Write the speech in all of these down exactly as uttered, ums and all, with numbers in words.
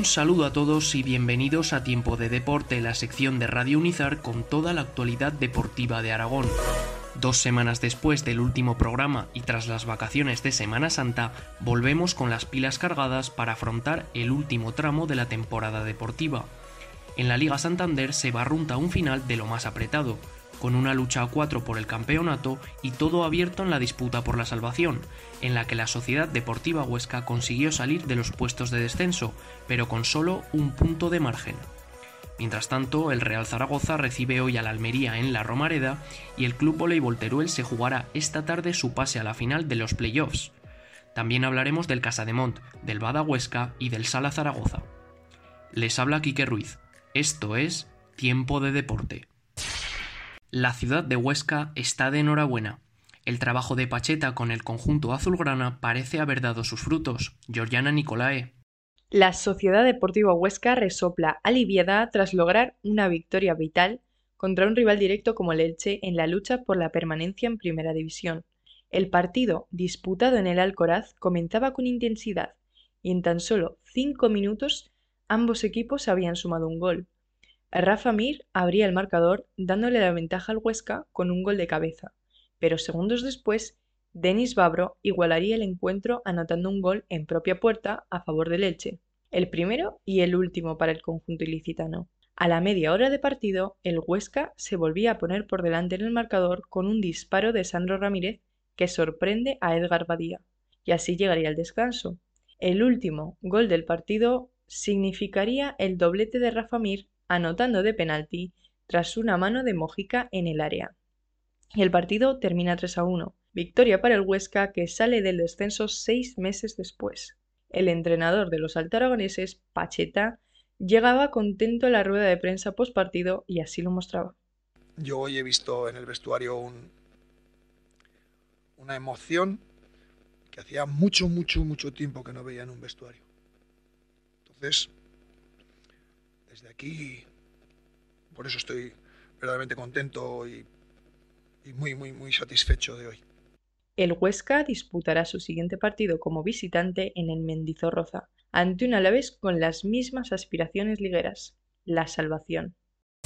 Un saludo a todos y bienvenidos a Tiempo de Deporte, la sección de Radio Unizar con toda la actualidad deportiva de Aragón. Dos semanas después del último programa y tras las vacaciones de Semana Santa, volvemos con las pilas cargadas para afrontar el último tramo de la temporada deportiva. En la Liga Santander se barrunta un final de lo más apretado, con una lucha a cuatro por el campeonato y todo abierto en la disputa por la salvación, en la que la Sociedad Deportiva Huesca consiguió salir de los puestos de descenso, pero con solo un punto de margen. Mientras tanto, el Real Zaragoza recibe hoy al Almería en la Romareda y el Club Voleibol Teruel se jugará esta tarde su pase a la final de los playoffs. También hablaremos del Casademont, del Bada Huesca y del Sala Zaragoza. Les habla Quique Ruiz. Esto es Tiempo de Deporte. La ciudad de Huesca está de enhorabuena. El trabajo de Pacheta con el conjunto azulgrana parece haber dado sus frutos. Georgiana Nicolae. La Sociedad Deportiva Huesca resopla aliviada tras lograr una victoria vital contra un rival directo como el Elche en la lucha por la permanencia en Primera División. El partido, disputado en el Alcoraz, comenzaba con intensidad y en tan solo cinco minutos ambos equipos habían sumado un gol. Rafa Mir abría el marcador dándole la ventaja al Huesca con un gol de cabeza, pero segundos después Denis Babro igualaría el encuentro anotando un gol en propia puerta a favor del Elche, el primero y el último para el conjunto ilicitano. A la media hora de partido, el Huesca se volvía a poner por delante en el marcador con un disparo de Sandro Ramírez que sorprende a Edgar Badía, y así llegaría el descanso. El último gol del partido significaría el doblete de Rafa Mir anotando de penalti tras una mano de Mojica en el área. Y el partido termina tres a uno. Victoria para el Huesca que sale del descenso seis meses después. El entrenador de los altaragoneses, Pacheta, llegaba contento a la rueda de prensa postpartido y así lo mostraba. Yo hoy he visto en el vestuario un, una emoción que hacía mucho, mucho, mucho tiempo que no veía en un vestuario. Entonces, desde aquí, por eso estoy verdaderamente contento y, y muy, muy, muy satisfecho de hoy. El Huesca disputará su siguiente partido como visitante en el Mendizorroza, ante un Alavés con las mismas aspiraciones ligueras, la salvación.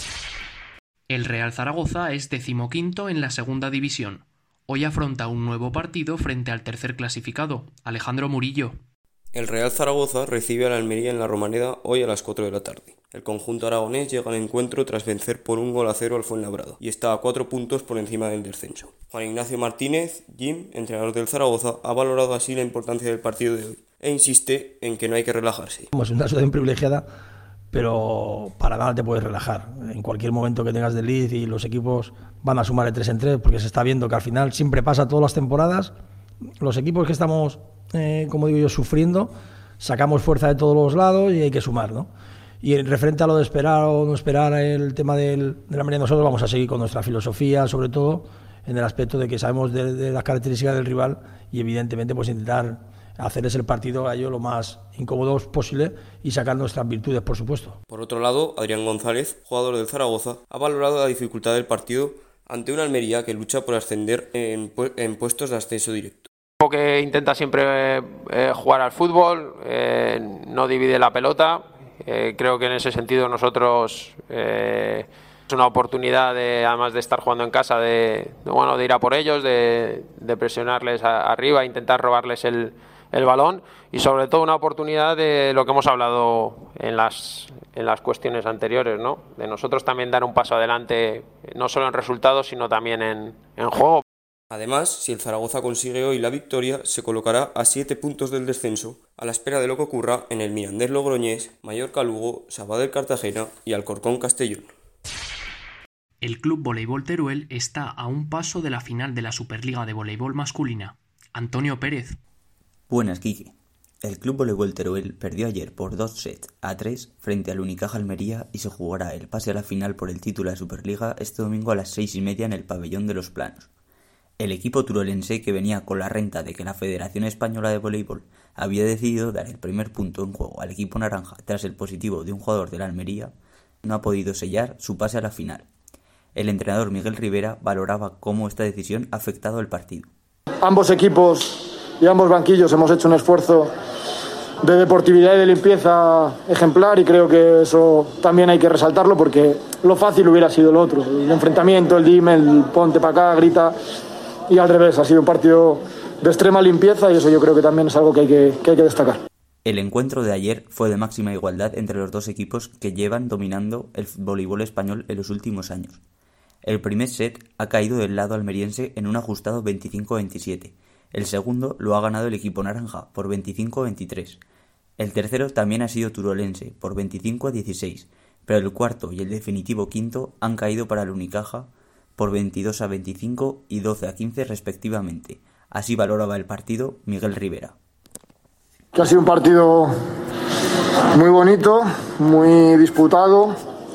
El Real Zaragoza es decimoquinto en la segunda división. Hoy afronta un nuevo partido frente al tercer clasificado, Alejandro Murillo. El Real Zaragoza recibe a la Almería en la Romareda hoy a las cuatro de la tarde. El conjunto aragonés llega al encuentro tras vencer por un gol a cero al Fuenlabrada y está a cuatro puntos por encima del descenso. Juan Ignacio Martínez, Jim, entrenador del Zaragoza, ha valorado así la importancia del partido de hoy e insiste en que no hay que relajarse. Es una situación privilegiada, pero para nada te puedes relajar. En cualquier momento que tengas de lead y los equipos van a sumar el tres en tres, porque se está viendo que al final siempre pasa todas las temporadas. Los equipos que estamos, eh, como digo yo, sufriendo, sacamos fuerza de todos los lados y hay que sumar, ¿no? Y en referente a lo de esperar o no esperar el tema del, de la Almería, nosotros vamos a seguir con nuestra filosofía, sobre todo en el aspecto de que sabemos de, de las características del rival y evidentemente pues intentar hacerles el partido a ellos lo más incómodo posible y sacar nuestras virtudes, por supuesto. Por otro lado, Adrián González, jugador del Zaragoza, ha valorado la dificultad del partido ante una Almería que lucha por ascender en, pu- en puestos de ascenso directo. Que intenta siempre eh, jugar al fútbol, eh, no divide la pelota. Eh, creo que en ese sentido nosotros eh, es una oportunidad, de, además de estar jugando en casa, de, de, bueno, de ir a por ellos, de, de presionarles a, arriba, intentar robarles el, el balón y sobre todo una oportunidad de lo que hemos hablado en las, en las cuestiones anteriores, ¿no? De nosotros también dar un paso adelante, no solo en resultados, sino también en, en juego. Además, si el Zaragoza consigue hoy la victoria, se colocará a siete puntos del descenso, a la espera de lo que ocurra en el Mirandés Logroñés, Mallorca Lugo, Sabadell Cartagena y Alcorcón Castellón. El Club Voleibol Teruel está a un paso de la final de la Superliga de Voleibol masculina. Antonio Pérez. Buenas, Quique. El Club Voleibol Teruel perdió ayer por dos sets a tres frente al Unicaja Almería y se jugará el pase a la final por el título de la Superliga este domingo a las seis y media en el Pabellón de los Planos. El equipo turolense, que venía con la renta de que la Federación Española de Voleibol había decidido dar el primer punto en juego al equipo naranja tras el positivo de un jugador de la Almería, no ha podido sellar su pase a la final. El entrenador Miguel Rivera valoraba cómo esta decisión ha afectado el partido. Ambos equipos y ambos banquillos hemos hecho un esfuerzo de deportividad y de limpieza ejemplar, y creo que eso también hay que resaltarlo, porque lo fácil hubiera sido lo otro, el enfrentamiento, el dime, el ponte para acá, grita, y al revés, ha sido un partido de extrema limpieza y eso yo creo que también es algo que hay que, que, hay que destacar. El encuentro de ayer fue de máxima igualdad entre los dos equipos que llevan dominando el voleibol español en los últimos años. El primer set ha caído del lado almeriense en un ajustado veinticinco a veintisiete. El segundo lo ha ganado el equipo naranja por veinticinco a veintitrés. El tercero también ha sido turolense por veinticinco a dieciséis, pero el cuarto y el definitivo quinto han caído para el Unicaja por veintidós a veinticinco y doce a quince respectivamente. Así valoraba el partido Miguel Rivera. Que ha sido un partido muy bonito, muy disputado,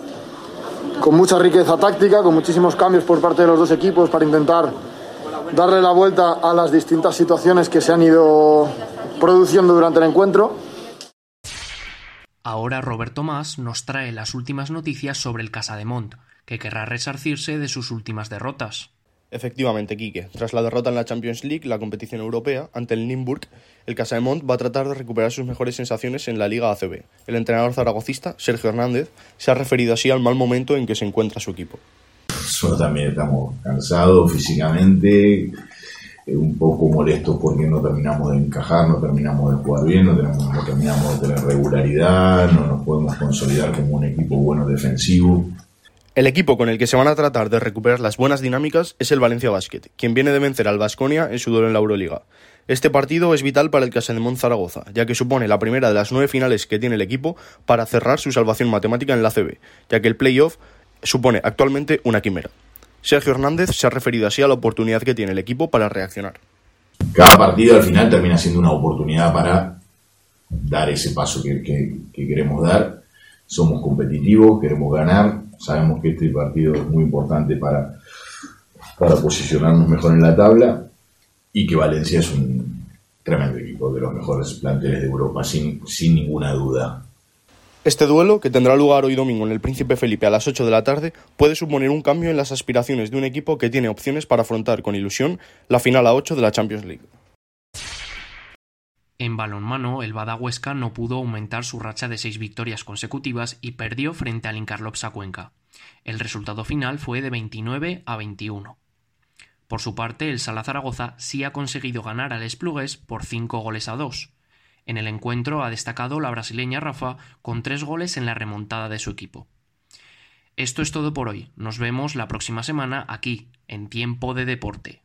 con mucha riqueza táctica, con muchísimos cambios por parte de los dos equipos para intentar darle la vuelta a las distintas situaciones que se han ido produciendo durante el encuentro. Ahora Robert Tomàs nos trae las últimas noticias sobre el Casademont, que querrá resarcirse de sus últimas derrotas. Efectivamente, Quique. Tras la derrota en la Champions League, la competición europea, ante el Nymburk, el Casademont va a tratar de recuperar sus mejores sensaciones en la Liga A C B. El entrenador zaragocista, Sergio Hernández, se ha referido así al mal momento en que se encuentra su equipo. Nosotros también estamos cansados físicamente, un poco molestos porque no terminamos de encajar, no terminamos de jugar bien, no, tenemos, no terminamos de tener regularidad, no nos podemos consolidar como un equipo bueno defensivo. El equipo con el que se van a tratar de recuperar las buenas dinámicas es el Valencia Basket, quien viene de vencer al Baskonia en su duelo en la Euroliga. Este partido es vital para el Casademont Zaragoza, ya que supone la primera de las nueve finales que tiene el equipo para cerrar su salvación matemática en la A C B, ya que el playoff supone actualmente una quimera. Sergio Hernández se ha referido así a la oportunidad que tiene el equipo para reaccionar. Cada partido al final termina siendo una oportunidad para dar ese paso que, que, que queremos dar. Somos competitivos, queremos ganar. Sabemos que este partido es muy importante para, para posicionarnos mejor en la tabla y que Valencia es un tremendo equipo, de los mejores planteles de Europa, sin, sin ninguna duda. Este duelo, que tendrá lugar hoy domingo en el Príncipe Felipe a las ocho de la tarde, puede suponer un cambio en las aspiraciones de un equipo que tiene opciones para afrontar con ilusión la final a ocho de la Champions League. En balonmano, el Bada Huesca no pudo aumentar su racha de seis victorias consecutivas y perdió frente al Incarlopsa Cuenca. El resultado final fue de veintinueve a veintiuno. Por su parte, el Sala Zaragoza sí ha conseguido ganar al Esplugues por cinco goles a dos. En el encuentro ha destacado la brasileña Rafa con tres goles en la remontada de su equipo. Esto es todo por hoy. Nos vemos la próxima semana aquí, en Tiempo de Deporte.